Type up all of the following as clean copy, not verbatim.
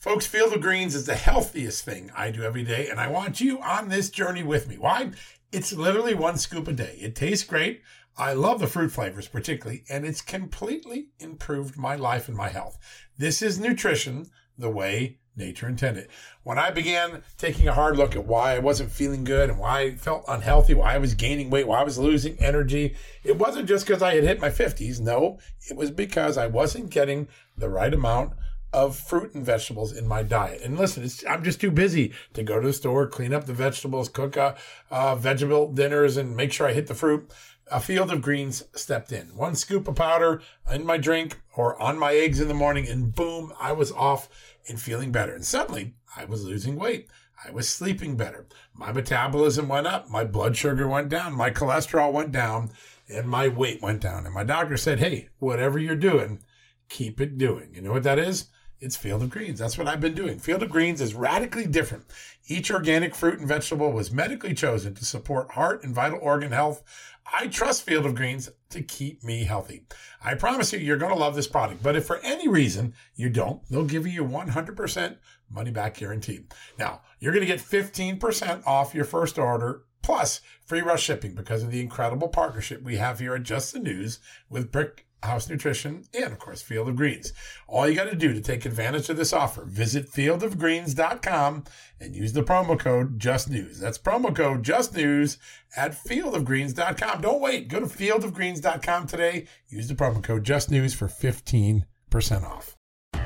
Folks, Field of Greens is the healthiest thing I do every day, and I want you on this journey with me. Why? It's literally one scoop a day. It tastes great. I love the fruit flavors particularly, and it's completely improved my life and my health. This is nutrition the way nature intended. When I began taking a hard look at why I wasn't feeling good and why I felt unhealthy, why I was gaining weight, why I was losing energy, it wasn't just because I had hit my 50s. No, it was because I wasn't getting the right amount of fruit and vegetables in my diet. And listen, I'm just too busy to go to the store, clean up the vegetables, cook vegetable dinners, and make sure I hit the fruit. A Field of Greens stepped in. One scoop of powder in my drink or on my eggs in the morning, and boom, I was off and feeling better. And suddenly, I was losing weight. I was sleeping better. My metabolism went up. My blood sugar went down. My cholesterol went down. And my weight went down. And my doctor said, hey, whatever you're doing, keep it doing. You know what that is? It's Field of Greens. That's what I've been doing. Field of Greens is radically different. Each organic fruit and vegetable was medically chosen to support heart and vital organ health. I trust Field of Greens to keep me healthy. I promise you, you're going to love this product. But if for any reason you don't, they'll give you 100% money back guarantee. Now, you're going to get 15% off your first order plus free rush shipping because of the incredible partnership we have here at Just the News with Brick House Nutrition and, of course, Field of Greens. All you got to do to take advantage of this offer, visit fieldofgreens.com and use the promo code JustNews. That's promo code JustNews at fieldofgreens.com. Don't wait. Go to fieldofgreens.com today. Use the promo code JustNews for 15% off.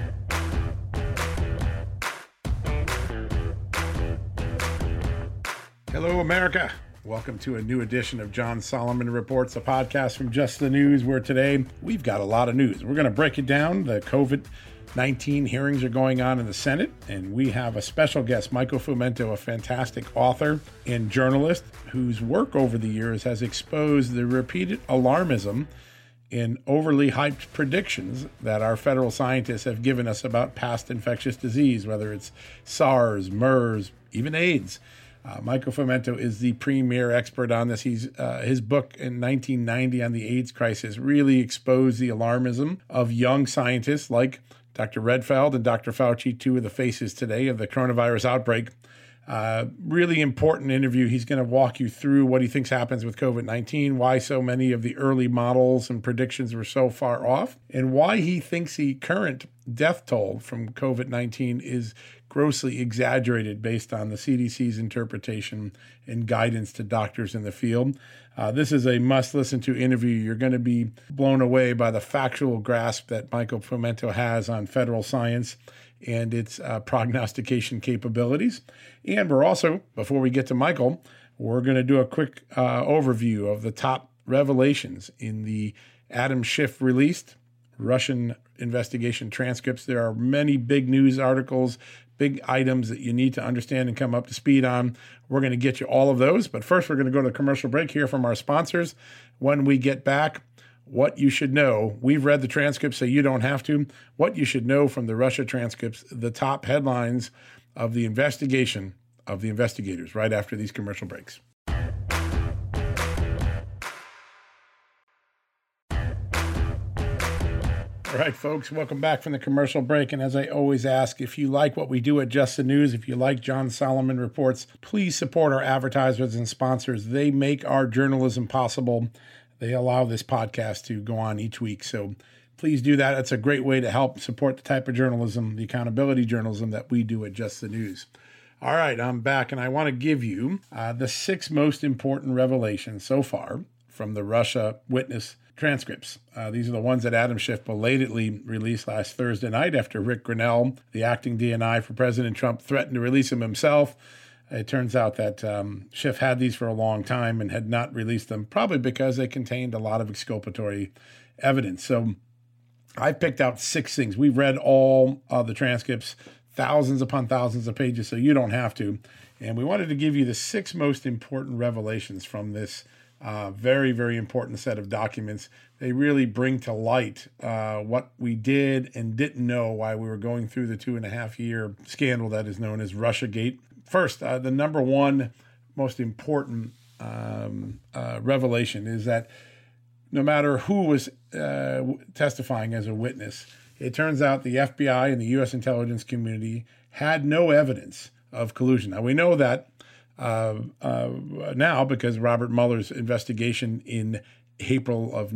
Hello, America. Welcome to a new edition of John Solomon Reports, a podcast from Just the News, where today we've got a lot of news. We're going to break it down. The COVID-19 hearings are going on in the Senate, and we have a special guest, Michael Fumento, a fantastic author and journalist whose work over the years has exposed the repeated alarmism and overly hyped predictions that our federal scientists have given us about past infectious disease, whether it's SARS, MERS, even AIDS. Michael Fumento is the premier expert on this. His book in 1990 on the AIDS crisis really exposed the alarmism of young scientists like Dr. Redfield and Dr. Fauci, two of the faces today of the coronavirus outbreak. Really important interview. He's going to walk you through what he thinks happens with COVID-19, why so many of the early models and predictions were so far off, and why he thinks the current death toll from COVID-19 is grossly exaggerated based on the CDC's interpretation and guidance to doctors in the field. This is a must-listen-to interview. You're going to be blown away by the factual grasp that Michael Fumento has on federal science and its prognostication capabilities. And we're also, before we get to Michael, we're going to do a quick overview of the top revelations in the Adam Schiff released Russian investigation transcripts. There are many big news articles, big items that you need to understand and come up to speed on. We're going to get you all of those. But first, we're going to go to a commercial break, hear from our sponsors. When we get back, what you should know. We've read the transcripts, so you don't have to. What you should know from the Russia transcripts, the top headlines of the investigation of the investigators right after these commercial breaks. All right, folks, welcome back from the commercial break. And as I always ask, if you like what we do at Just the News, if you like John Solomon Reports, please support our advertisers and sponsors. They make our journalism possible. They allow this podcast to go on each week. So please do that. It's a great way to help support the type of journalism, the accountability journalism that we do at Just the News. All right, I'm back, and I want to give you the 6 most important revelations so far from the Russia witness transcripts. These are the ones that Adam Schiff belatedly released last Thursday night after Rick Grinnell, the acting DNI for President Trump, threatened to release them himself. It turns out that Schiff had these for a long time and had not released them, probably because they contained a lot of exculpatory evidence. So I've picked out 6 things. We've read all of the transcripts, thousands upon thousands of pages, so you don't have to. And we wanted to give you the 6 most important revelations from this very, very important set of documents. They really bring to light what we did and didn't know while we were going through the 2.5-year scandal that is known as Russiagate. First, the number one most important revelation is that no matter who was testifying as a witness, It turns out the FBI and the U.S. intelligence community had no evidence of collusion. Now, we know that now because Robert Mueller's investigation in April of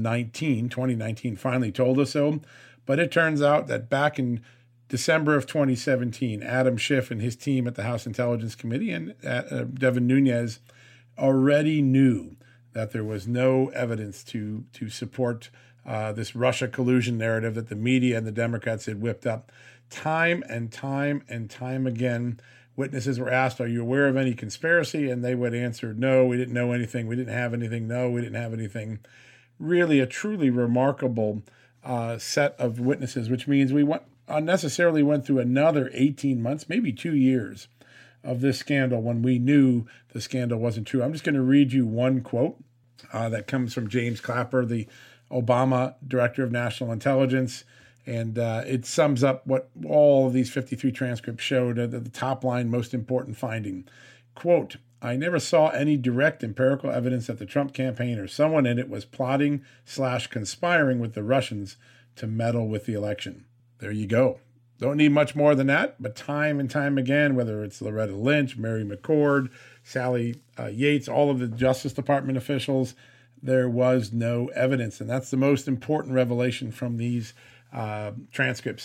2019 finally told us so. But it turns out that back in December of 2017, Adam Schiff and his team at the House Intelligence Committee and Devin Nunes already knew that there was no evidence to support this Russia collusion narrative that the media and the Democrats had whipped up. Time and time again, witnesses were asked, "Are you aware of any conspiracy?" And they would answer, "No, we didn't know anything. We didn't have anything. No, we didn't have anything." Really a truly remarkable set of witnesses, which means we unnecessarily went through another 18 months, maybe 2 years of this scandal when we knew the scandal wasn't true. I'm just going to read you one quote that comes from James Clapper, the Obama Director of National Intelligence, and it sums up what all of these 53 transcripts showed at the top line, most important finding. Quote, "I never saw any direct empirical evidence that the Trump campaign or someone in it was plotting/conspiring with the Russians to meddle with the election." There you go. Don't need much more than that, but time and time again, whether it's Loretta Lynch, Mary McCord, Sally Yates, all of the Justice Department officials, there was no evidence. And that's the most important revelation from these transcripts.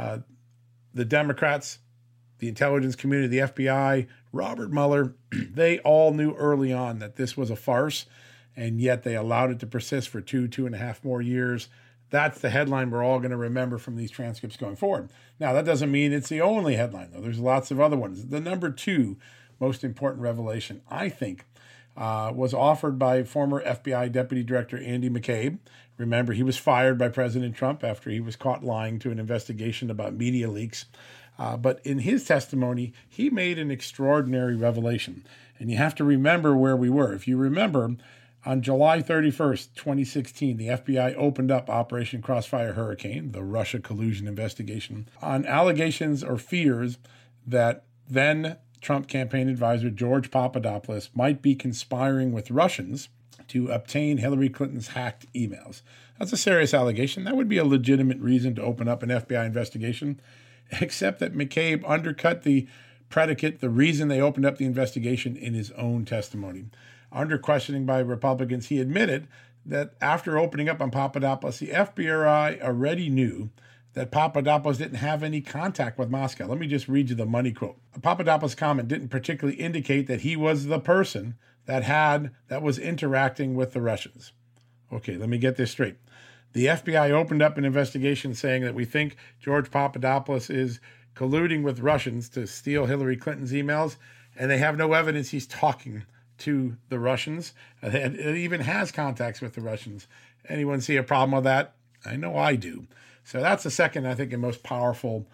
The Democrats, the intelligence community, the FBI, Robert Mueller, they all knew early on that this was a farce, and yet they allowed it to persist for 2.5 more years. That's the headline we're all going to remember from these transcripts going forward. Now, that doesn't mean it's the only headline, though. There's lots of other ones. The number 2 most important revelation, I think, was offered by former FBI Deputy Director Andy McCabe. Remember, he was fired by President Trump after he was caught lying to an investigation about media leaks. But in his testimony, he made an extraordinary revelation. And you have to remember where we were. If you remember, on July 31st, 2016, the FBI opened up Operation Crossfire Hurricane, the Russia collusion investigation, on allegations or fears that then Trump campaign advisor George Papadopoulos might be conspiring with Russians to obtain Hillary Clinton's hacked emails. That's a serious allegation. That would be a legitimate reason to open up an FBI investigation, except that McCabe undercut the predicate, the reason they opened up the investigation, in his own testimony. Under questioning by Republicans, he admitted that after opening up on Papadopoulos, the FBI already knew that Papadopoulos didn't have any contact with Moscow. Let me just read you the money quote. Papadopoulos' comment didn't particularly indicate that he was the person that was interacting with the Russians. Okay, let me get this straight. The FBI opened up an investigation saying that we think George Papadopoulos is colluding with Russians to steal Hillary Clinton's emails, and they have no evidence he's talking to the Russians. It even has contacts with the Russians. Anyone see a problem with that? I know I do. So that's the second, I think, and most powerful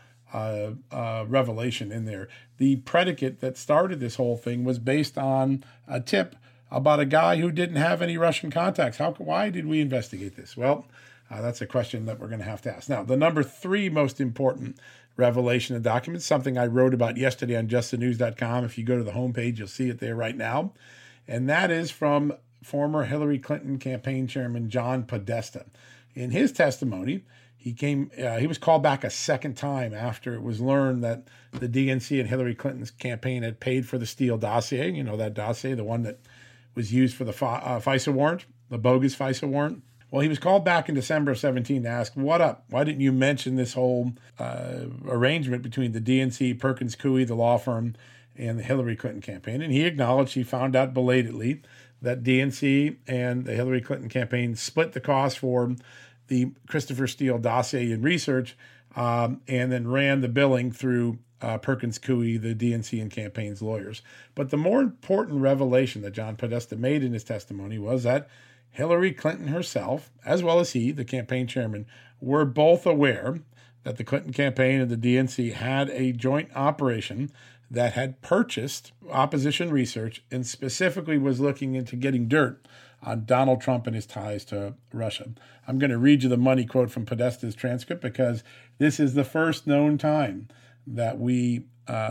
revelation in there. The predicate that started this whole thing was based on a tip about a guy who didn't have any Russian contacts. Why did we investigate this? Well, that's a question that we're going to have to ask. Now, the number 3 most important revelation of documents, something I wrote about yesterday on justthenews.com. If you go to the homepage, you'll see it there right now. And that is from former Hillary Clinton campaign chairman John Podesta. In his testimony, he was called back a second time after it was learned that the DNC and Hillary Clinton's campaign had paid for the Steele dossier. You know, that dossier, the one that was used for the FISA warrant, the bogus FISA warrant. Well, he was called back in December of 2017 to ask, what up? Why didn't you mention this whole arrangement between the DNC, Perkins Coie, the law firm, and the Hillary Clinton campaign? And he acknowledged he found out belatedly that DNC and the Hillary Clinton campaign split the cost for the Christopher Steele dossier and research, and then ran the billing through Perkins Coie, the DNC and campaign's lawyers. But the more important revelation that John Podesta made in his testimony was that Hillary Clinton herself, as well as he, the campaign chairman, were both aware that the Clinton campaign and the DNC had a joint operation that had purchased opposition research and specifically was looking into getting dirt on Donald Trump and his ties to Russia. I'm going to read you the money quote from Podesta's transcript because this is the first known time that we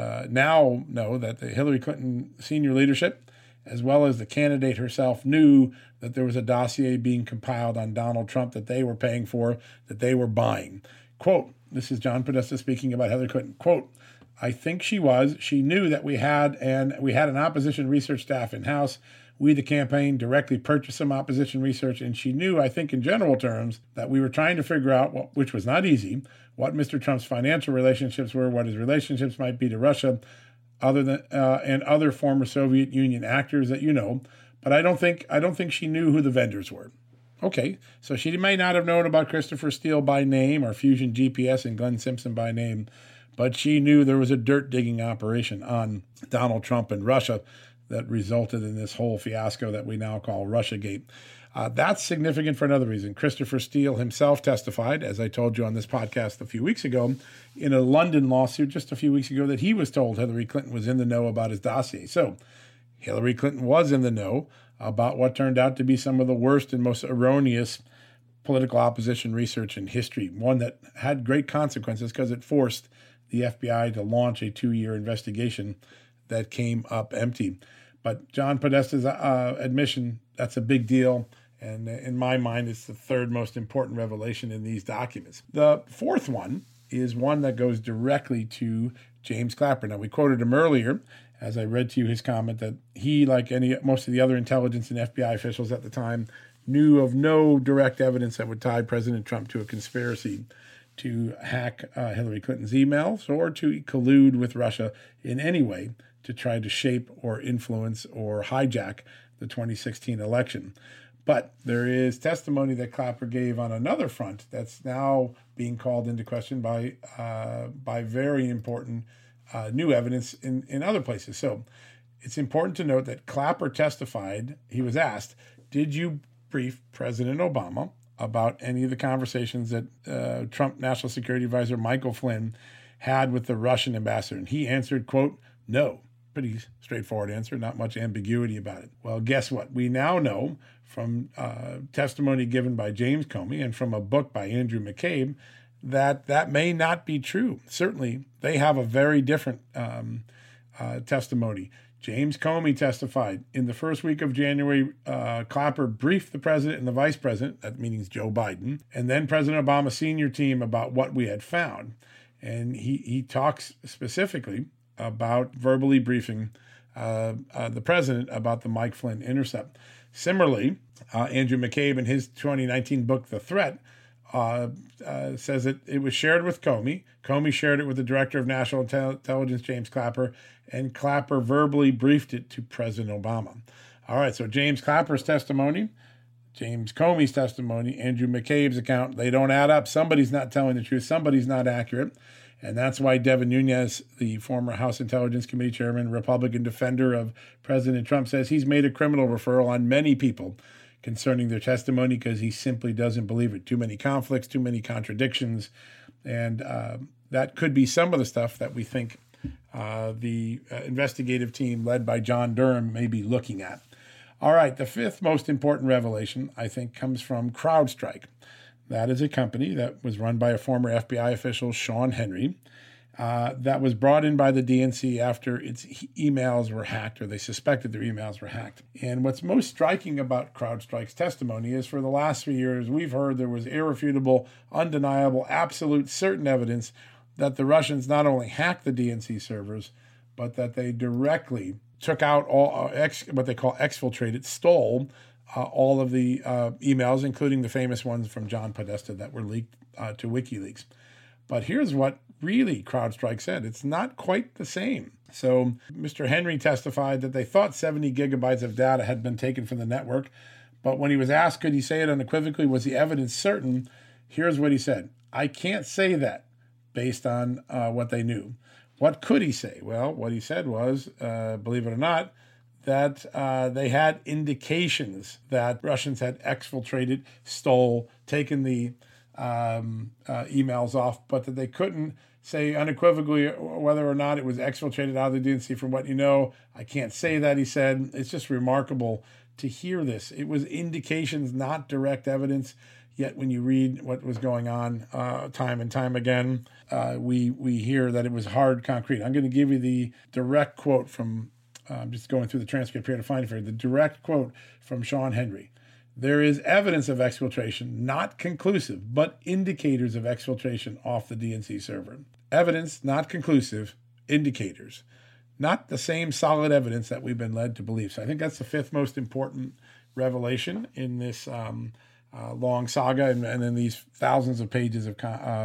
now know that the Hillary Clinton senior leadership, as well as the candidate herself, knew that there was a dossier being compiled on Donald Trump that they were paying for, that they were buying. Quote, This is John Podesta speaking about Hillary Clinton. Quote, I think she was. She knew that we had an opposition research staff in-house. We, the campaign, directly purchased some opposition research, and she knew, I think in general terms, that we were trying to figure out, which was not easy, what Mr. Trump's financial relationships were, what his relationships might be to Russia, and other former Soviet Union actors that you know. But I don't think she knew who the vendors were. Okay, so she may not have known about Christopher Steele by name or Fusion GPS and Glenn Simpson by name, but she knew there was a dirt digging operation on Donald Trump and Russia that resulted in this whole fiasco that we now call Russiagate. That's significant for another reason. Christopher Steele himself testified, as I told you on this podcast a few weeks ago, in a London lawsuit just a few weeks ago, that he was told Hillary Clinton was in the know about his dossier. So Hillary Clinton was in the know about what turned out to be some of the worst and most erroneous political opposition research in history, one that had great consequences because it forced the FBI to launch a 2-year investigation that came up empty. But John Podesta's admission, that's a big deal. And in my mind, it's the third most important revelation in these documents. The fourth one is one that goes directly to James Clapper. Now, we quoted him earlier, as I read to you his comment, that he, like most of the other intelligence and FBI officials at the time, knew of no direct evidence that would tie President Trump to a conspiracy to hack Hillary Clinton's emails or to collude with Russia in any way to try to shape or influence or hijack the 2016 election. But there is testimony that Clapper gave on another front that's now being called into question by very important new evidence in other places. So it's important to note that Clapper testified. He was asked, did you brief President Obama about any of the conversations that Trump National Security Advisor Michael Flynn had with the Russian ambassador? And he answered, quote, no. Pretty straightforward answer, not much ambiguity about it. Well, guess what? We now know from testimony given by James Comey and from a book by Andrew McCabe that may not be true. Certainly, they have a very different testimony. James Comey testified in the first week of January. Clapper briefed the president and the vice president, that means Joe Biden, and then President Obama's senior team about what we had found. And he talks specifically about verbally briefing the president about the Mike Flynn intercept. Similarly, Andrew McCabe in his 2019 book, The Threat, says that it was shared with Comey. Comey shared it with the Director of National Intelligence, James Clapper, and Clapper verbally briefed it to President Obama. All right, so James Clapper's testimony, James Comey's testimony, Andrew McCabe's account, they don't add up. Somebody's not telling the truth. Somebody's not accurate. And that's why Devin Nunes, the former House Intelligence Committee chairman, Republican defender of President Trump, says he's made a criminal referral on many people concerning their testimony because he simply doesn't believe it. Too many conflicts, too many contradictions. And that could be some of the stuff that we think the investigative team led by John Durham may be looking at. All right, the fifth most important revelation, I think, comes from CrowdStrike. That is a company that was run by a former FBI official, Sean Henry, that was brought in by the DNC after its emails were hacked, or they suspected their emails were hacked. And what's most striking about CrowdStrike's testimony is for the last 3 years, we've heard there was irrefutable, undeniable, absolute, certain evidence that the Russians not only hacked the DNC servers, but that they directly took out all what they call exfiltrated, stole all of the emails, including the famous ones from John Podesta that were leaked to WikiLeaks. But here's what really CrowdStrike said. It's not quite the same. So Mr. Henry testified that they thought 70 gigabytes of data had been taken from the network. But when he was asked, could he say it unequivocally, was the evidence certain? Here's what he said. I can't say that based on what they knew. What could he say? Well, what he said was, believe it or not, that they had indications that Russians had exfiltrated, stole, taken the emails off, but that they couldn't say unequivocally whether or not it was exfiltrated out of the DNC. From what you know, I can't say that, he said. It's just remarkable to hear this. It was indications, not direct evidence. Yet when you read what was going on time and time again, we hear that it was hard, concrete. I'm going to give you the direct quote from, I'm just going through the transcript here to find it for you, the direct quote from Sean Henry. There is evidence of exfiltration, not conclusive, but indicators of exfiltration off the DNC server. Evidence, not conclusive, indicators. Not the same solid evidence that we've been led to believe. So I think that's the fifth most important revelation in this long saga and in these thousands of pages of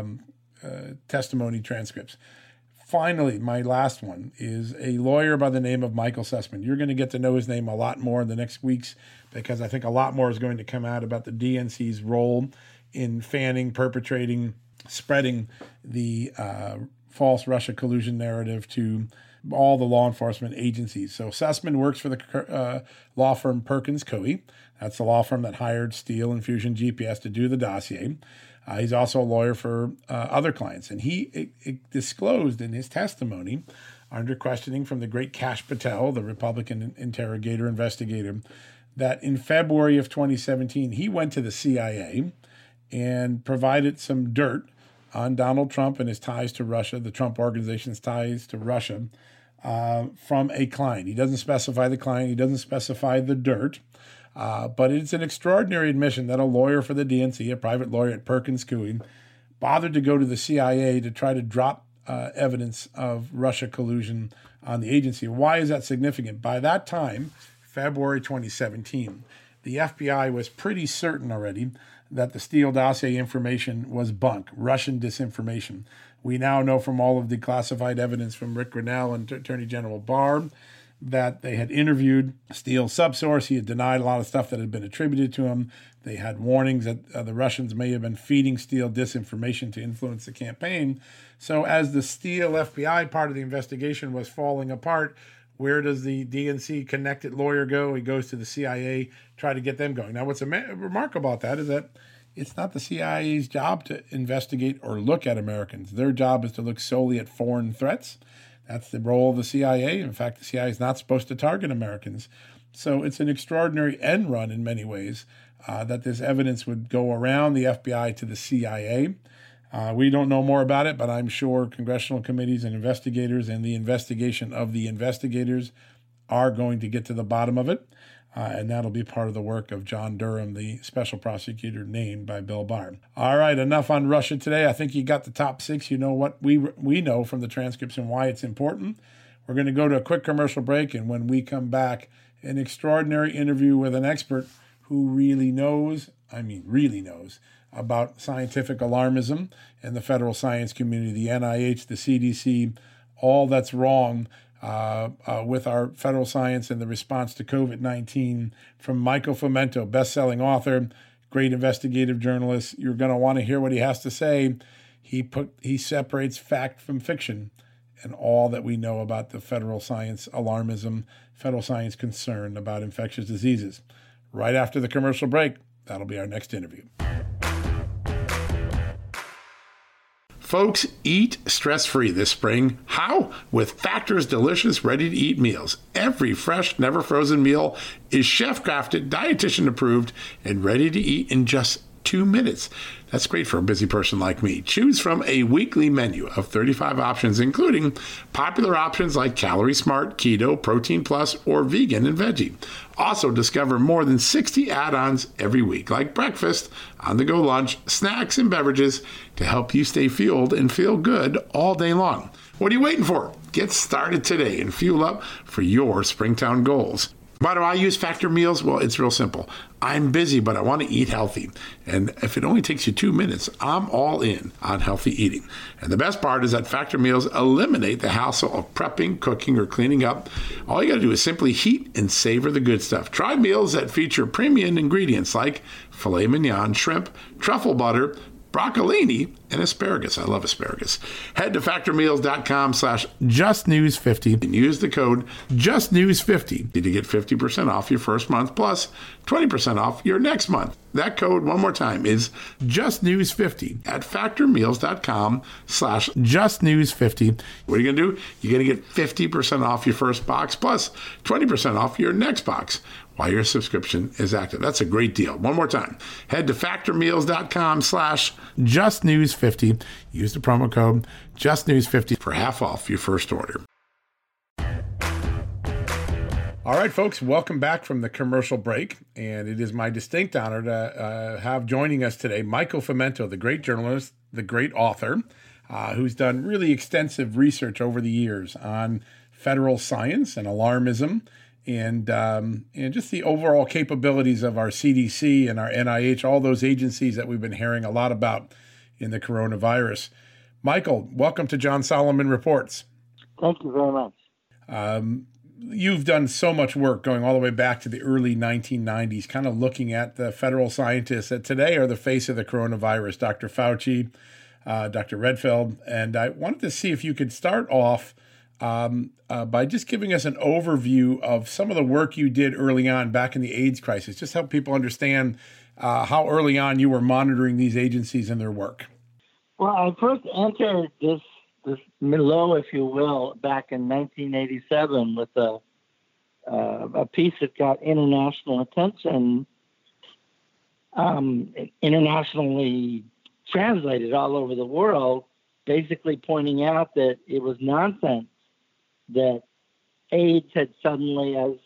testimony transcripts. Finally, my last one is a lawyer by the name of Michael Sussman. You're going to get to know his name a lot more in the next weeks because I think a lot more is going to come out about the DNC's role in fanning, perpetrating, spreading the false Russia collusion narrative to all the law enforcement agencies. So Sussman works for the law firm Perkins Coie. That's the law firm that hired Steele and Fusion GPS to do the dossier. He's also a lawyer for other clients. And he disclosed in his testimony, under questioning from the great Kash Patel, the Republican investigator, that in February of 2017, he went to the CIA and provided some dirt on Donald Trump and his ties to Russia, the Trump Organization's ties to Russia, from a client. He doesn't specify the client. He doesn't specify the dirt. But it's an extraordinary admission that a lawyer for the DNC, a private lawyer at Perkins Coie, bothered to go to the CIA to try to drop evidence of Russia collusion on the agency. Why is that significant? By that time, February 2017, the FBI was pretty certain already that the Steele dossier information was bunk, Russian disinformation. We now know from all of the classified evidence from Rick Grinnell and Attorney General Barr that they had interviewed Steele's subsource. He had denied a lot of stuff that had been attributed to him. They had warnings that the Russians may have been feeding Steele disinformation to influence the campaign. So as the Steele FBI part of the investigation was falling apart, where does the DNC connected lawyer go? He goes to the CIA, try to get them going. Now, what's remarkable about that is that it's not the CIA's job to investigate or look at Americans. Their job is to look solely at foreign threats. That's the role of the CIA. In fact, the CIA is not supposed to target Americans. So it's an extraordinary end run in many ways that this evidence would go around the FBI to the CIA. We don't know more about it, but I'm sure congressional committees and investigators and the investigation of the investigators are going to get to the bottom of it. And that'll be part of the work of John Durham, the special prosecutor named by Bill Barr. All right, enough on Russia today. I think you got the top six. You know what we know from the transcripts and why it's important. We're going to go to a quick commercial break, and when we come back, an extraordinary interview with an expert who really knows about scientific alarmism and the federal science community, the NIH, the CDC, all that's wrong with our federal science and the response to COVID-19 from Michael Fomento, best-selling author, great investigative journalist. You're going to want to hear what he has to say. He separates fact from fiction and all that we know about the federal science alarmism, federal science concern about infectious diseases. Right after the commercial break, that'll be our next interview. Folks, eat stress-free this spring. How? With Factor's delicious, ready-to-eat meals. Every fresh, never-frozen meal is chef-crafted, dietitian-approved, and ready to eat in just 2 minutes. That's great for a busy person like me. Choose from a weekly menu of 35 options, including popular options like Calorie Smart, Keto, Protein Plus, or Vegan and Veggie. Also, discover more than 60 add-ons every week, like breakfast, on-the-go lunch, snacks, and beverages to help you stay fueled and feel good all day long. What are you waiting for? Get started today and fuel up for your Springtown goals. Why do I use Factor meals? Well, it's real simple. I'm busy, but I want to eat healthy. And if it only takes you 2 minutes, I'm all in on healthy eating. And the best part is that Factor meals eliminate the hassle of prepping, cooking, or cleaning up. All you got to do is simply heat and savor the good stuff. Try meals that feature premium ingredients like filet mignon, shrimp, truffle butter, broccolini, and asparagus. I love asparagus. Head to factormeals.com/justnews50 and use the code justnews50 to get 50% off your first month plus 20% off your next month. That code, one more time, is justnews50 at factormeals.com/justnews50. What are you going to do? You're going to get 50% off your first box plus 20% off your next box while your subscription is active. That's a great deal. One more time. Head to factormeals.com/justnews50. Use the promo code justnews50 for half off your first order. All right, folks, welcome back from the commercial break. And it is my distinct honor to have joining us today Michael Fumento, the great journalist, the great author, who's done really extensive research over the years on federal science and alarmism and just the overall capabilities of our CDC and our NIH, all those agencies that we've been hearing a lot about in the coronavirus. Michael, welcome to John Solomon Reports. Thank you very much. You've done so much work going all the way back to the early 1990s, kind of looking at the federal scientists that today are the face of the coronavirus, Dr. Fauci, Dr. Redfield. And I wanted to see if you could start off by just giving us an overview of some of the work you did early on back in the AIDS crisis, just help people understand how early on you were monitoring these agencies and their work. Well, I first entered this milieu, if you will, back in 1987 with a piece that got international attention, internationally translated all over the world, basically pointing out that it was nonsense that AIDS had suddenly, as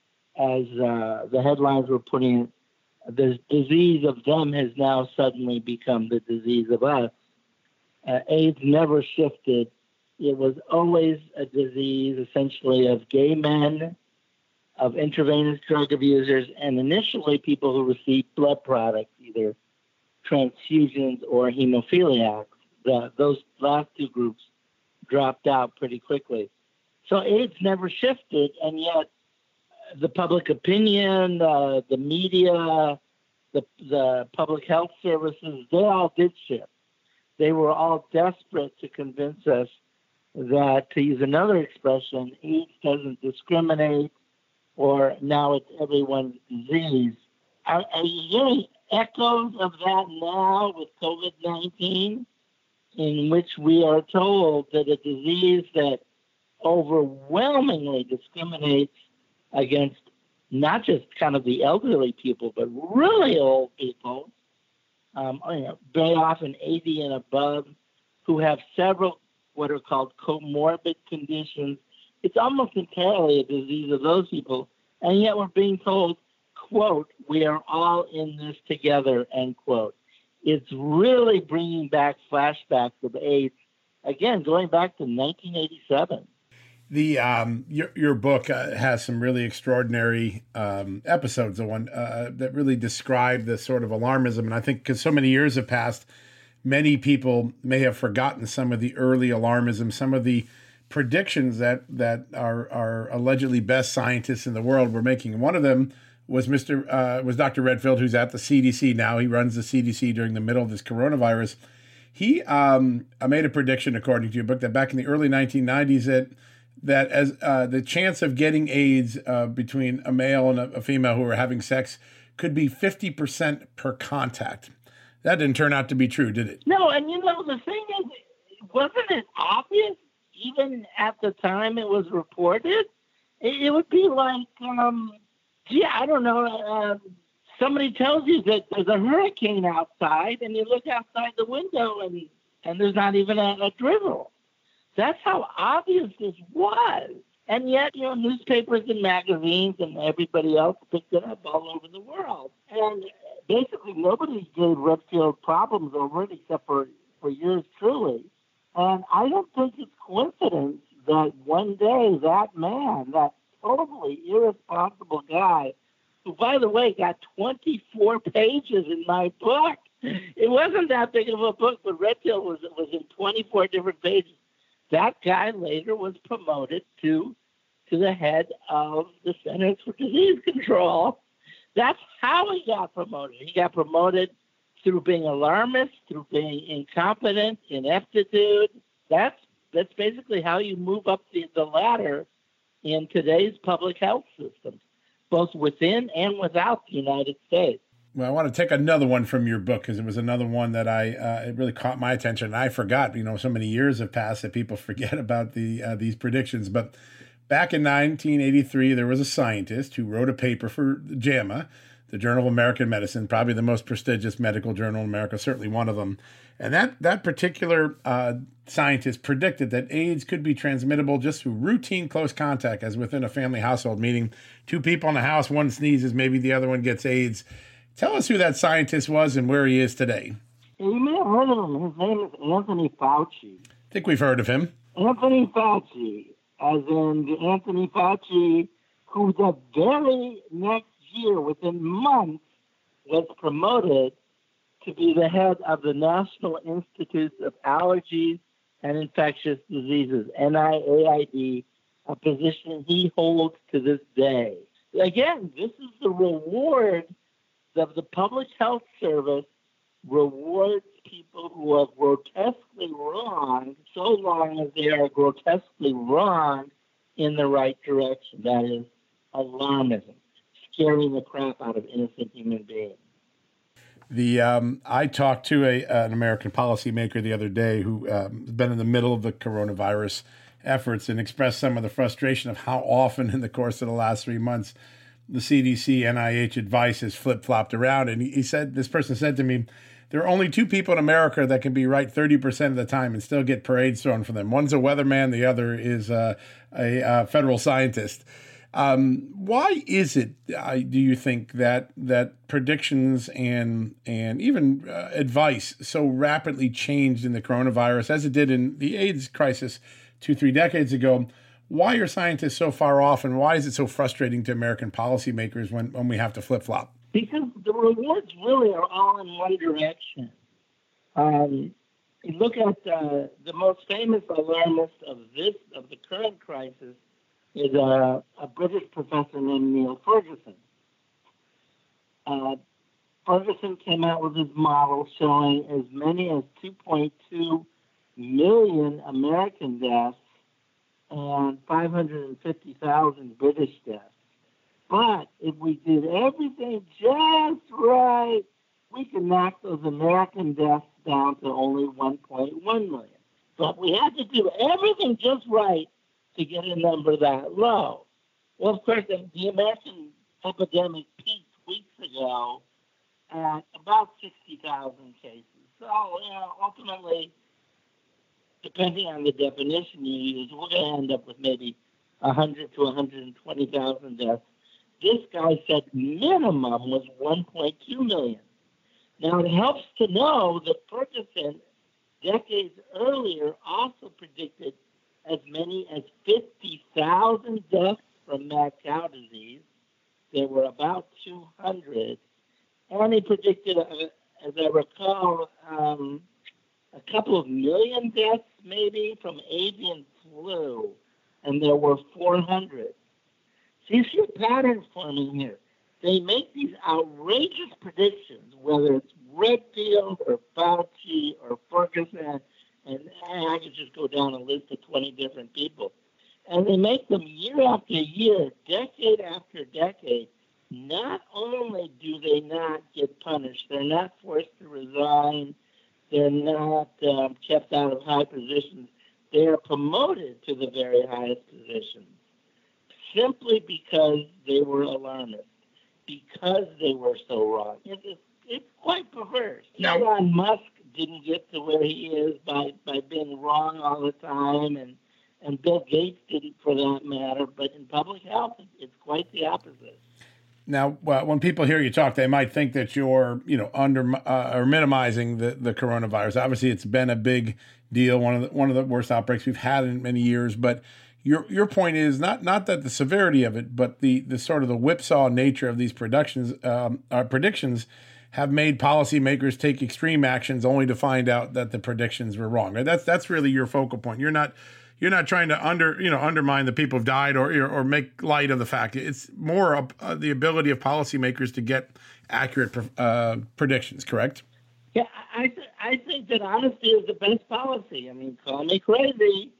the headlines were putting it, the disease of them has now suddenly become the disease of us. AIDS never shifted. It was always a disease, essentially, of gay men, of intravenous drug abusers, and initially people who received blood products, either transfusions or hemophiliacs. Those last two groups dropped out pretty quickly. So AIDS never shifted, and yet the public opinion, the media, the public health services, they all did shift. They were all desperate to convince us that, to use another expression, AIDS doesn't discriminate, or now it's everyone's disease. Are you hearing echoes of that now with COVID-19, in which we are told that a disease that overwhelmingly discriminates against not just kind of the elderly people, but really old people, very often 80 and above, who have several what are called comorbid conditions. It's almost entirely a disease of those people, and yet we're being told, quote, we are all in this together, end quote. It's really bringing back flashbacks of AIDS, again, going back to 1987. Your book has some really extraordinary episodes, the one that really describe the sort of alarmism. And I think because so many years have passed, many people may have forgotten some of the early alarmism, some of the predictions that our allegedly best scientists in the world were making. One of them was Dr. Redfield, who's at the CDC now. He runs the CDC during the middle of this coronavirus. He made a prediction, according to your book, that back in the early 1990s that as the chance of getting AIDS between a male and a female who were having sex could be 50% per contact. That didn't turn out to be true, did it? No, and the thing is, wasn't it obvious even at the time it was reported? It would be like, I don't know, somebody tells you that there's a hurricane outside, and you look outside the window, and there's not even a drizzle. That's how obvious this was. And yet, newspapers and magazines and everybody else picked it up all over the world. And basically, nobody gave Redfield problems over it except for yours truly. And I don't think it's coincidence that one day that man, that totally irresponsible guy, who, by the way, got 24 pages in my book. It wasn't that big of a book, but Redfield was in 24 different pages. That guy later was promoted to the head of the Centers for Disease Control. That's how he got promoted. He got promoted through being alarmist, through being incompetent, ineptitude. That's basically how you move up the ladder in today's public health systems, both within and without the United States. Well, I want to take another one from your book because it was another one that it really caught my attention. And I forgot, so many years have passed that people forget about these predictions. But back in 1983, there was a scientist who wrote a paper for JAMA the Journal of American Medicine, probably the most prestigious medical journal in America, certainly one of them. And that particular scientist predicted that AIDS could be transmittable just through routine close contact, as within a family household, meaning two people in the house, one sneezes, maybe the other one gets AIDS. Tell us who that scientist was and where he is today. You may have heard of him. His name is Anthony Fauci. I think we've heard of him. Anthony Fauci, as in the Anthony Fauci who the very next year, within months, was promoted to be the head of the National Institute of Allergies and Infectious Diseases, NIAID, a position he holds to this day. Again, this is the reward of the Public Health Service rewards people who are grotesquely wrong so long as they are grotesquely wrong in the right direction. That is alarmism, scaring the crap out of innocent human beings. I talked to an American policymaker the other day who has been in the middle of the coronavirus efforts and expressed some of the frustration of how often in the course of the last 3 months the CDC, NIH advice has flip-flopped around. And he said, this person said to me, there are only two people in America that can be right 30% of the time and still get parades thrown for them. One's a weatherman, the other is a federal scientist. Why is it, do you think, that predictions and even advice so rapidly changed in the coronavirus as it did in the AIDS crisis 2-3 decades ago? Why are scientists so far off, and why is it so frustrating to American policymakers when we have to flip-flop? Because the rewards really are all in one direction. You look at the most famous alarmist of the current crisis is a British professor named Neil Ferguson. Ferguson came out with his model showing as many as 2.2 million American deaths and 550,000 British deaths. But if we did everything just right, we could knock those American deaths down to only 1.1 million. But we had to do everything just right to get a number that low. Well, of course, the American epidemic peaked weeks ago at about 60,000 cases. So, ultimately, depending on the definition you use, we're going to end up with maybe 100 to 120,000 deaths. This guy said minimum was 1.2 million. Now, it helps to know that Ferguson, decades earlier, also predicted as many as 50,000 deaths from mad cow disease. There were about 200. And he predicted, as I recall, a couple of million deaths maybe from avian flu, and there were 400. So you see a pattern forming here. They make these outrageous predictions, whether it's Redfield or Fauci or Ferguson, and I could just go down a list of 20 different people. And they make them year after year, decade after decade. Not only do they not get punished, they're not forced to resign, they're not kept out of high positions, they are promoted to the very highest positions simply because they were alarmist, because they were so wrong. It's quite perverse. Now, Elon Musk didn't get to where he is by being wrong all the time, and Bill Gates didn't for that matter, but in public health, it's quite the opposite. Now, when people hear you talk, they might think that you're, or minimizing the coronavirus. Obviously, it's been a big deal, one of the worst outbreaks we've had in many years. But your point is not that the severity of it, but the sort of the whipsaw nature of these predictions have made policymakers take extreme actions only to find out that the predictions were wrong. That's really your focal point. You're not trying to undermine the people who've died or make light of the fact. It's more the ability of policymakers to get accurate predictions, correct? Yeah, I think that honesty is the best policy. I mean, call me crazy.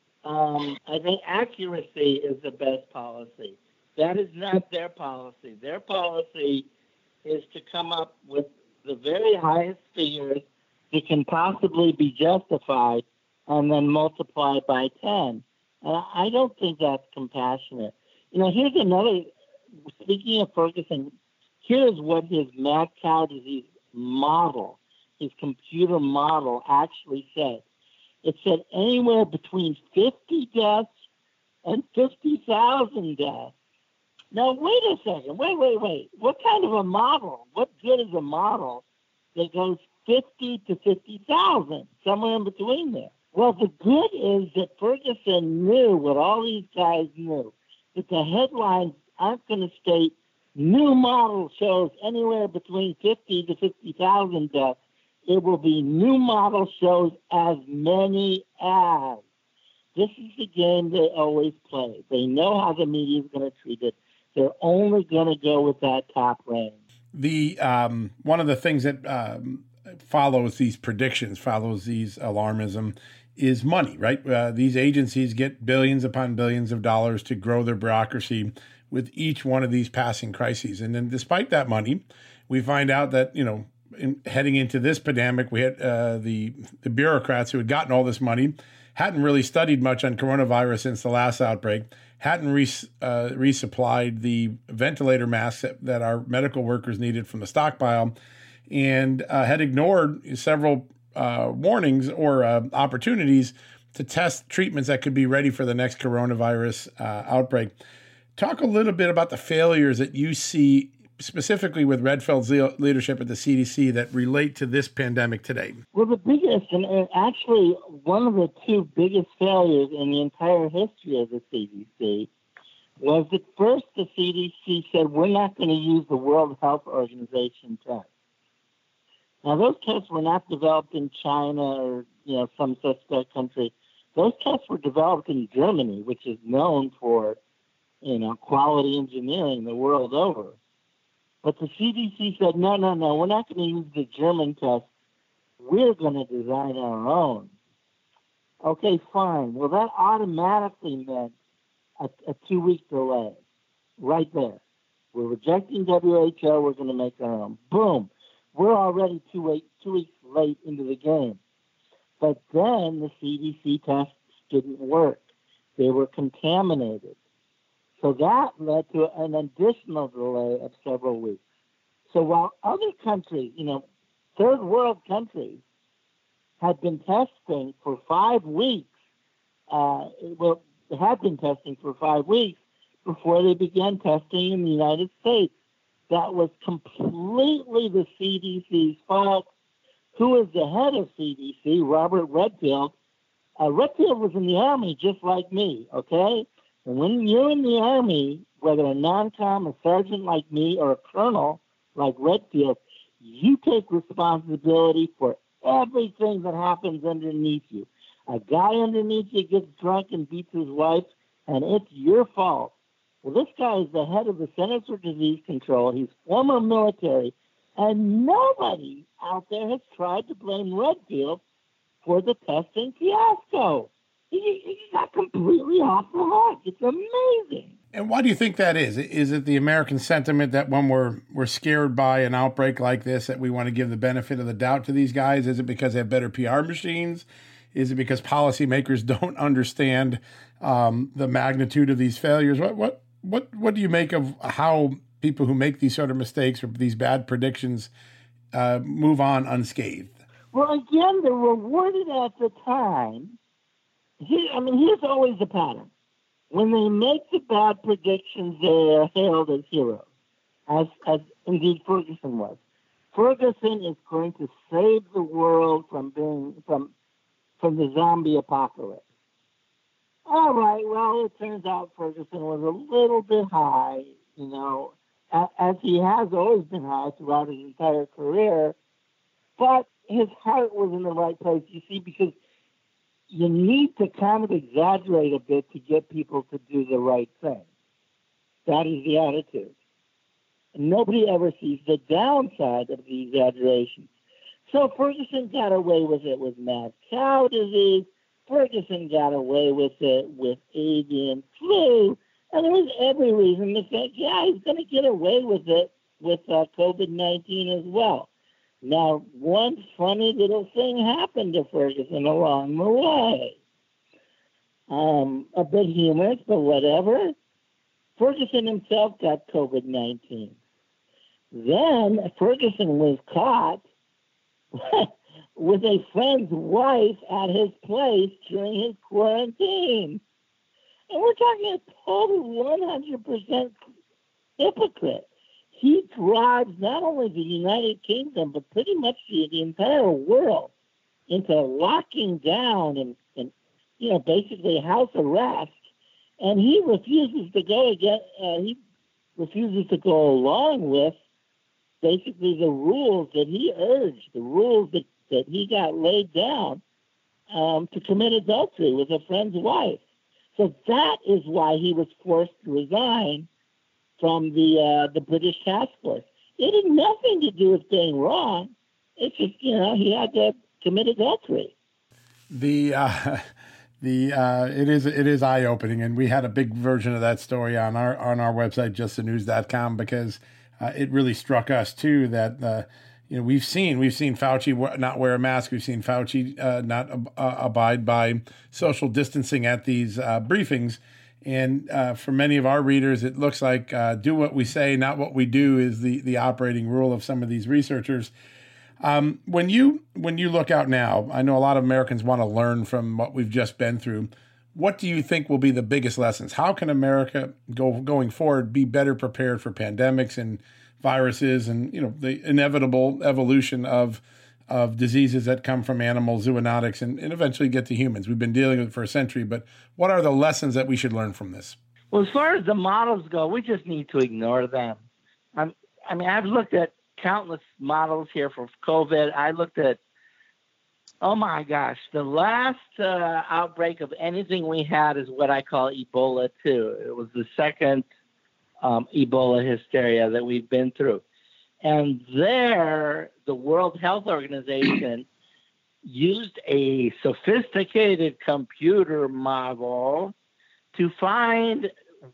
I think accuracy is the best policy. That is not their policy. Their policy is to come up with the very highest figures that can possibly be justified and then multiply by 10. I don't think that's compassionate. Here's another, speaking of Ferguson, here's what his mad cow disease model, his computer model, actually said. It said anywhere between 50 deaths and 50,000 deaths. Now, wait a second. Wait. What kind of a model? What good is a model that goes 50 to 50,000, somewhere in between there? Well, the good is that Ferguson knew what all these guys knew, that the headlines aren't going to state new model shows anywhere between 50 to 50,000 deaths. It will be new model shows as many as. This is the game they always play. They know how the media is going to treat it. They're only going to go with that top range. The one of the things that follows these predictions, follows these alarmism, is money, right? These agencies get billions upon billions of dollars to grow their bureaucracy with each one of these passing crises. And then despite that money, we find out that, heading into this pandemic, we had the bureaucrats who had gotten all this money, hadn't really studied much on coronavirus since the last outbreak, hadn't resupplied the ventilator masks that our medical workers needed from the stockpile, and had ignored several warnings or opportunities to test treatments that could be ready for the next coronavirus outbreak. Talk a little bit about the failures that you see specifically with Redfield's leadership at the CDC that relate to this pandemic today. Well, the biggest, and actually one of the two biggest failures in the entire history of the CDC was that first the CDC said, we're not going to use the World Health Organization tests. Now, those tests were not developed in China or, some suspect country. Those tests were developed in Germany, which is known for, quality engineering the world over. But the CDC said, no, we're not going to use the German test. We're going to design our own. Okay, fine. Well, that automatically meant a 2-week delay right there. We're rejecting WHO. We're going to make our own. Boom. We're already 2 weeks late into the game. But then the CDC tests didn't work. They were contaminated. So that led to an additional delay of several weeks. So while other countries, third world countries, had been testing for 5 weeks, they had been testing for 5 weeks before they began testing in the United States. That was completely the CDC's fault. Who is the head of CDC? Robert Redfield. Redfield was in the Army just like me, okay? And when you're in the Army, whether a non-com, a sergeant like me, or a colonel like Redfield, you take responsibility for everything that happens underneath you. A guy underneath you gets drunk and beats his wife, and it's your fault. Well, this guy is the head of the Centers for Disease Control. He's former military, and nobody out there has tried to blame Redfield for the testing fiasco. He got completely off the hook. It's amazing. And why do you think that is? Is it the American sentiment that when we're scared by an outbreak like this, that we want to give the benefit of the doubt to these guys? Is it because they have better PR machines? Is it because policymakers don't understand the magnitude of these failures? What do you make of how people who make these sort of mistakes or these bad predictions move on unscathed? Well, again, they're rewarded at the time. Here's always the pattern. When they make the bad predictions, they are hailed as heroes, as indeed Ferguson was. Ferguson is going to save the world from the zombie apocalypse. All right, well, it turns out Ferguson was a little bit high, as he has always been high throughout his entire career, but his heart was in the right place, you see, because you need to kind of exaggerate a bit to get people to do the right thing. That is the attitude. And nobody ever sees the downside of the exaggerations. So Ferguson got away with it with mad cow disease. Ferguson got away with it with avian flu. And there was every reason to think, yeah, he's going to get away with it with COVID-19 as well. Now, one funny little thing happened to Ferguson along the way. A bit humorous, but whatever. Ferguson himself got COVID-19. Then Ferguson was caught with a friend's wife at his place during his quarantine. And we're talking a total 100% hypocrite. He drives not only the United Kingdom, but pretty much the entire world into locking down and basically house arrest. And he refuses to go again. He refuses to go along with basically the rules that he urged, the rules that he got laid down to commit adultery with a friend's wife. So that is why he was forced to resign from the British task force. It had nothing to do with being wrong. It's just, he had to commit adultery. It is eye-opening, and we had a big version of that story on our website, justthenews.com, because it really struck us too that we've seen Fauci not wear a mask, we've seen Fauci not abide by social distancing at these briefings, and for many of our readers, it looks like do what we say, not what we do, is the operating rule of some of these researchers. When you look out now, I know a lot of Americans want to learn from what we've just been through. What do you think will be the biggest lessons? How can America going forward be better prepared for pandemics and viruses and the inevitable evolution of diseases that come from animals, zoonotics, and eventually get to humans? We've been dealing with it for a century, but what are the lessons that we should learn from this? Well, as far as the models go, we just need to ignore them. I've looked at countless models here for COVID. I looked at, oh my gosh, the last outbreak of anything we had is what I call Ebola 2. It was the second Ebola hysteria that we've been through. And there, the World Health Organization used a sophisticated computer model to find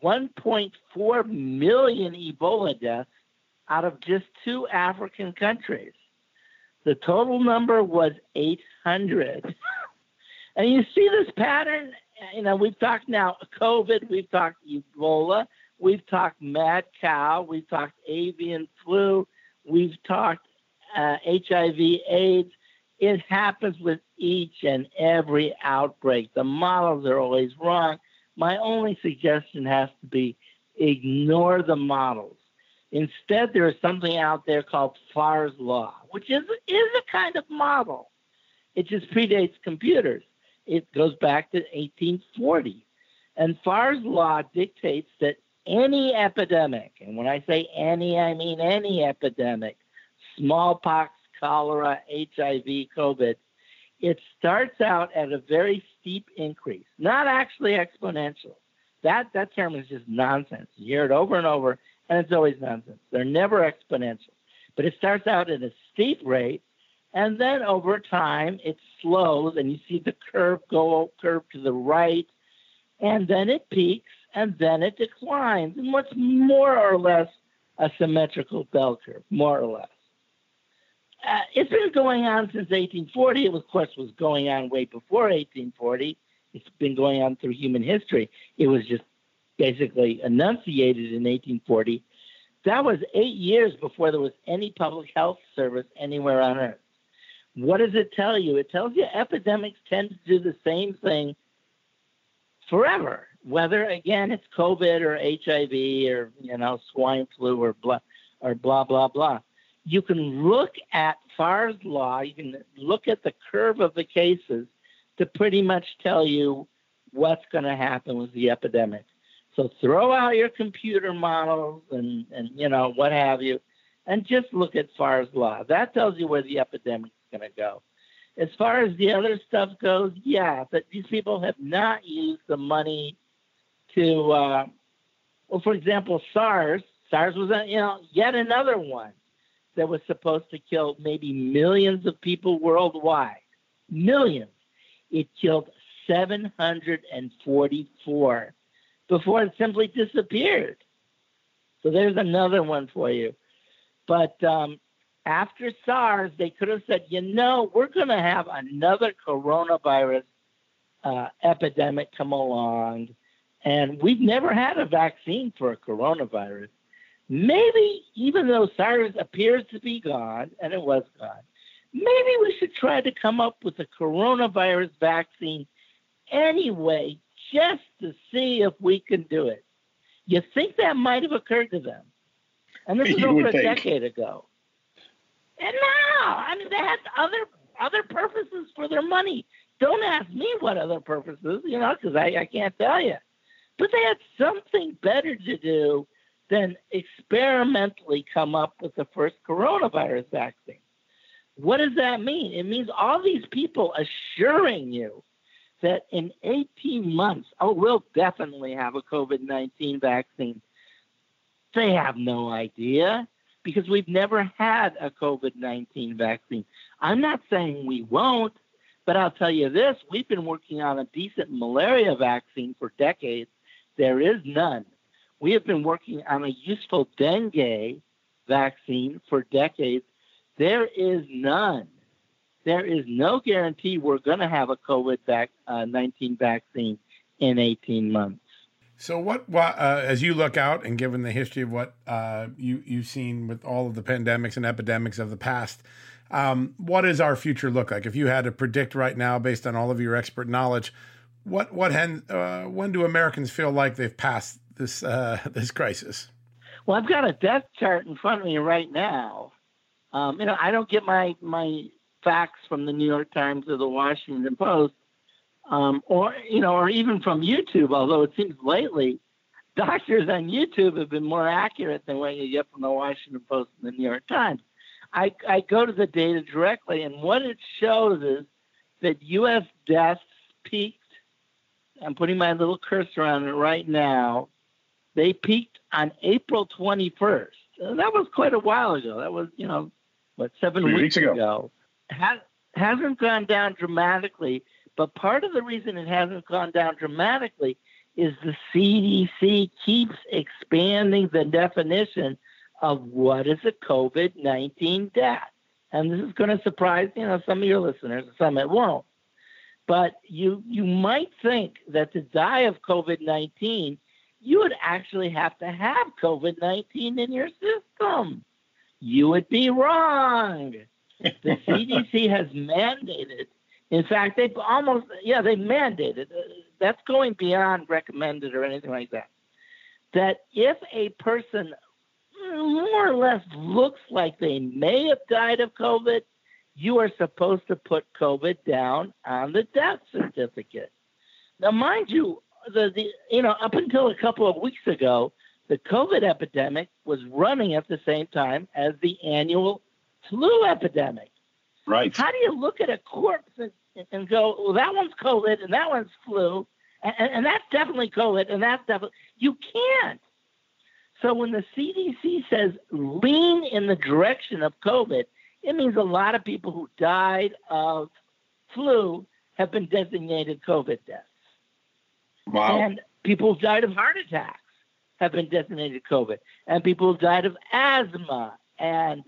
1.4 million Ebola deaths out of just 2 African countries. The total number was 800. And you see this pattern. We've talked now COVID, we've talked Ebola, we've talked mad cow, we've talked avian flu, we've talked HIV, AIDS. It happens with each and every outbreak. The models are always wrong. My only suggestion has to be ignore the models. Instead, there is something out there called Farr's Law, which is a kind of model. It just predates computers. It goes back to 1840. And Farr's Law dictates that any epidemic, and when I say any, I mean any epidemic, smallpox, cholera, HIV, COVID, it starts out at a very steep increase, not actually exponential. That term is just nonsense. You hear it over and over, and it's always nonsense. They're never exponential. But it starts out at a steep rate, and then over time it slows, and you see the curve to the right, and then it peaks, and then it declines. And what's more or less a symmetrical bell curve, more or less. It's been going on since 1840. It, of course, was going on way before 1840. It's been going on through human history. It was just basically enunciated in 1840. That was 8 years before there was any public health service anywhere on Earth. What does it tell you? It tells you epidemics tend to do the same thing forever, whether, again, it's COVID or HIV or, swine flu or blah, blah, blah. You can look at Farr's Law, you can look at the curve of the cases to pretty much tell you what's going to happen with the epidemic. So throw out your computer models and what have you, and just look at Farr's Law. That tells you where the epidemic is going to go. As far as the other stuff goes, yeah, but these people have not used the money to, for example, SARS. SARS was, yet another one that was supposed to kill maybe millions of people worldwide. Millions. It killed 744 before it simply disappeared. So there's another one for you. But after SARS, they could have said, we're going to have another coronavirus epidemic come along. And we've never had a vaccine for a coronavirus. maybe even though SARS appears to be gone, and it was gone, maybe we should try to come up with a coronavirus vaccine anyway, just to see if we can do it. You think that might have occurred to them? And this is over a decade ago. And now, I mean, they had other purposes for their money. Don't ask me what other purposes, because I can't tell you. But they had something better to do than experimentally come up with the first coronavirus vaccine. What does that mean? It means all these people assuring you that in 18 months, we'll definitely have a COVID-19 vaccine. They have no idea, because we've never had a COVID-19 vaccine. I'm not saying we won't, but I'll tell you this, we've been working on a decent malaria vaccine for decades. There is none. We have been working on a useful dengue vaccine for decades. There is none. There is no guarantee we're going to have a COVID-19 vaccine in 18 months. So what as you look out, and given the history of what you've seen with all of the pandemics and epidemics of the past, what does our future look like? If you had to predict right now, based on all of your expert knowledge, when do Americans feel like they've passed this crisis? Well, I've got a death chart in front of me right now. I don't get my facts from the New York Times or the Washington Post. Or even from YouTube, although it seems lately doctors on YouTube have been more accurate than what you get from the Washington Post and the New York Times. I go to the data directly, and what it shows is that U.S. deaths peaked. I'm putting my little cursor on it right now. They peaked on April 21st. That was quite a while ago. That was, 7 weeks ago. Hasn't gone down dramatically. But part of the reason it hasn't gone down dramatically is the CDC keeps expanding the definition of what is a COVID-19 death. And this is going to surprise, some of your listeners, some it won't. But you might think that to die of COVID-19, you would actually have to have COVID-19 in your system. You would be wrong. The CDC has mandated. In fact, they mandated, that's going beyond recommended or anything like that, that if a person more or less looks like they may have died of COVID, you are supposed to put COVID down on the death certificate. Now, mind you, up until a couple of weeks ago, the COVID epidemic was running at the same time as the annual flu epidemic. Right. How do you look at a corpse and go, well, that one's COVID and that one's flu, and that's definitely COVID and that's definitely... You can't. So when the CDC says lean in the direction of COVID, it means a lot of people who died of flu have been designated COVID deaths. Wow. And people who died of heart attacks have been designated COVID. And people who died of asthma and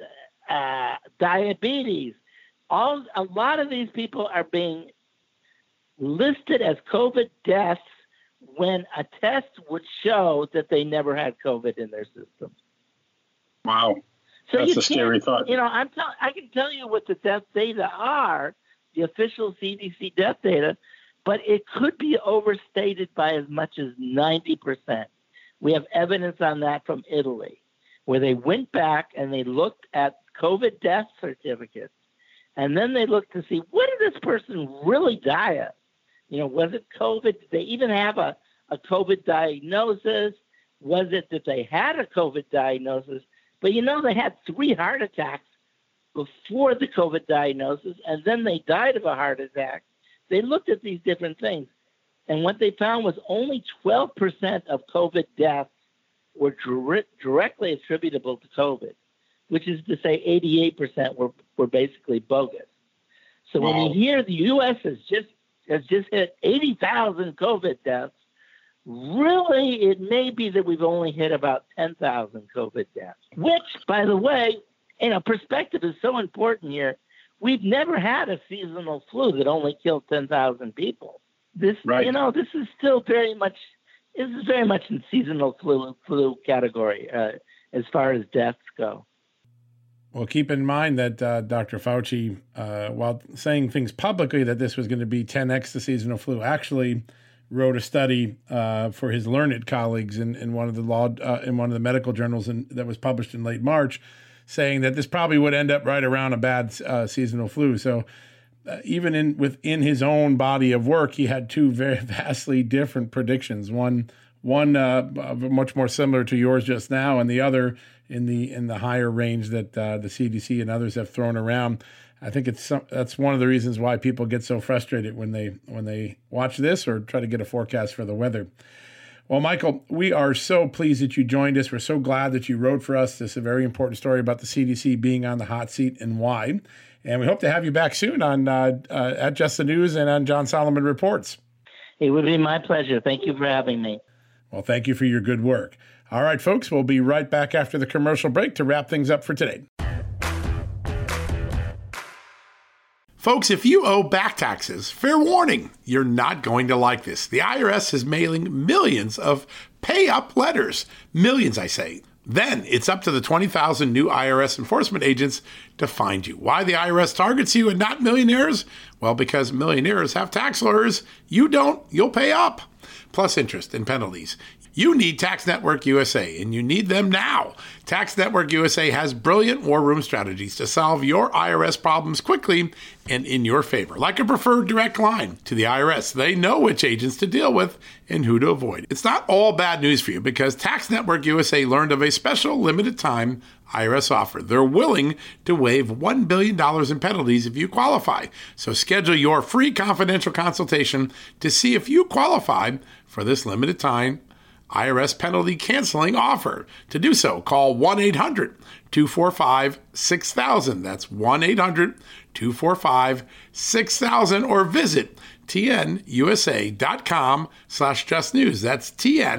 diabetes. A lot of these people are being listed as COVID deaths when a test would show that they never had COVID in their system. Wow. So that's a scary thought. I can tell you what the death data are, the official CDC death data, but it could be overstated by as much as 90%. We have evidence on that from Italy, where they went back and they looked at COVID death certificates. And then they looked to see, what did this person really die of? Was it COVID? Did they even have a COVID diagnosis? Was it that they had a COVID diagnosis? But they had 3 heart attacks before the COVID diagnosis, and then they died of a heart attack. They looked at these different things. And what they found was only 12% of COVID deaths were directly attributable to COVID, which is to say 88% were basically bogus. So when you hear the U.S. has just hit 80,000 COVID deaths, really it may be that we've only hit about 10,000 COVID deaths, which, by the way, perspective is so important here. We've never had a seasonal flu that only killed 10,000 people. This is still very much in seasonal flu category. as far as deaths go. Well, keep in mind that Dr. Fauci, while saying things publicly that this was going to be 10x the seasonal flu, actually wrote a study for his learned colleagues in one of the medical journals that was published in late March, saying that this probably would end up right around a bad seasonal flu. So even within his own body of work, he had two very vastly different predictions. One much more similar to yours just now, and the other in the higher range that the CDC and others have thrown around. I think that's one of the reasons why people get so frustrated when they watch this or try to get a forecast for the weather. Well, Michael, we are so pleased that you joined us. We're so glad that you wrote for us. This is a very important story about the CDC being on the hot seat and why. And we hope to have you back soon on at Just the News and on John Solomon Reports. It would be my pleasure. Thank you for having me. Well, thank you for your good work. All right, folks, we'll be right back after the commercial break to wrap things up for today. Folks, if you owe back taxes, fair warning, you're not going to like this. The IRS is mailing millions of pay-up letters. Millions, I say. Then it's up to the 20,000 new IRS enforcement agents to find you. Why the IRS targets you and not millionaires? Well, because millionaires have tax lawyers. You don't, you'll pay up. Plus interest and penalties. You need Tax Network USA, and you need them now. Tax Network USA has brilliant war room strategies to solve your IRS problems quickly and in your favor, like a preferred direct line to the IRS. They know which agents to deal with and who to avoid. It's not all bad news for you because Tax Network USA learned of a special limited time IRS offer. They're willing to waive $1 billion in penalties if you qualify. So schedule your free confidential consultation to see if you qualify for this limited time IRS penalty canceling offer. To do so, call 1-800-245-6000. That's 1-800-245-6000 or visit tnusa.com/justnews. That's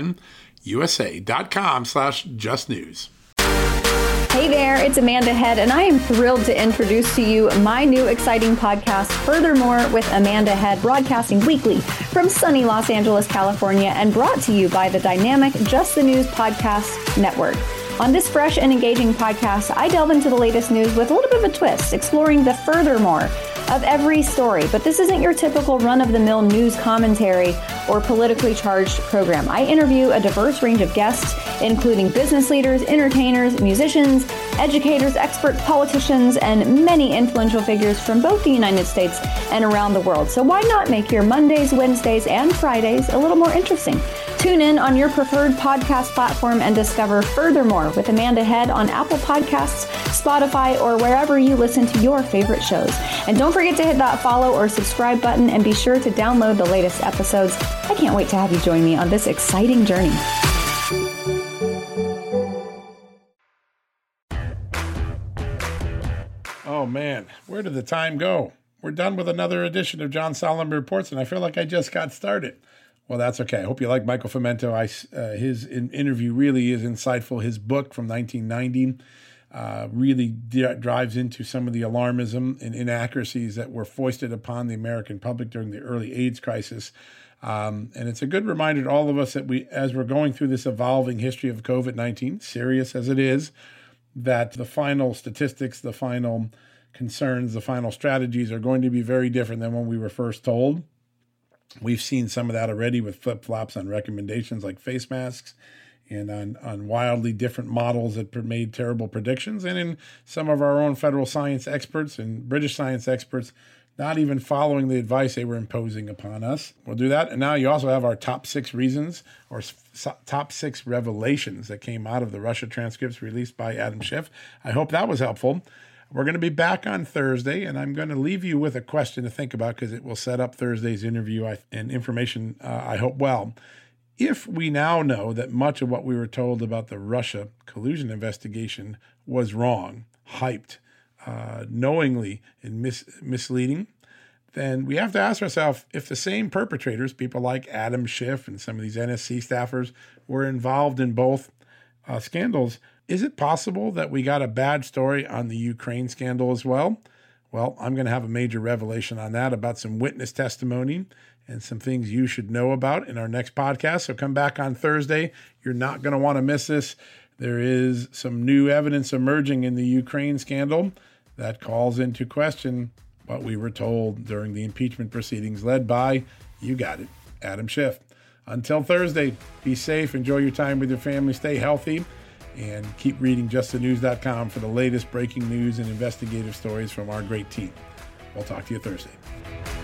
tnusa.com/justnews. Hey there, it's Amanda Head, and I am thrilled to introduce to you my new exciting podcast, Furthermore with Amanda Head, broadcasting weekly from sunny Los Angeles, California, and brought to you by the dynamic Just the News Podcast Network. On this fresh and engaging podcast, I delve into the latest news with a little bit of a twist, exploring the furthermore of every story. But this isn't your typical run-of-the-mill news commentary or politically charged program. I interview a diverse range of guests, including business leaders, entertainers, musicians, educators, experts, politicians, and many influential figures from both the United States and around the world. So why not make your Mondays, Wednesdays, and Fridays a little more interesting? Tune in on your preferred podcast platform and discover Furthermore with Amanda Head on Apple Podcasts, Spotify, or wherever you listen to your favorite shows. And don't forget to hit that follow or subscribe button and be sure to download the latest episodes. I can't wait to have you join me on this exciting journey. Oh man, where did the time go? We're done with another edition of John Solomon Reports, and I feel like I just got started. Well, that's okay. I hope you like Michael Fomento. His interview really is insightful. His book from 1990 really drives into some of the alarmism and inaccuracies that were foisted upon the American public during the early AIDS crisis. And it's a good reminder to all of us that as we're going through this evolving history of COVID-19, serious as it is, that the final statistics, the final concerns, the final strategies are going to be very different than when we were first told. We've seen some of that already with flip-flops on recommendations like face masks and on wildly different models that made terrible predictions. And in some of our own federal science experts and British science experts not even following the advice they were imposing upon us. We'll do that. And now you also have our top 6 reasons or top 6 revelations that came out of the Russia transcripts released by Adam Schiff. I hope that was helpful. We're going to be back on Thursday, and I'm going to leave you with a question to think about because it will set up Thursday's interview and information, I hope well. If we now know that much of what we were told about the Russia collusion investigation was wrong, hyped, knowingly and misleading, then we have to ask ourselves if the same perpetrators, people like Adam Schiff and some of these NSC staffers, were involved in both scandals. Is it possible that we got a bad story on the Ukraine scandal as well? Well, I'm going to have a major revelation on that about some witness testimony and some things you should know about in our next podcast. So come back on Thursday. You're not going to want to miss this. There is some new evidence emerging in the Ukraine scandal that calls into question what we were told during the impeachment proceedings led by, you got it, Adam Schiff. Until Thursday, be safe, enjoy your time with your family, stay healthy, and keep reading justthenews.com for the latest breaking news and investigative stories from our great team. We'll talk to you Thursday.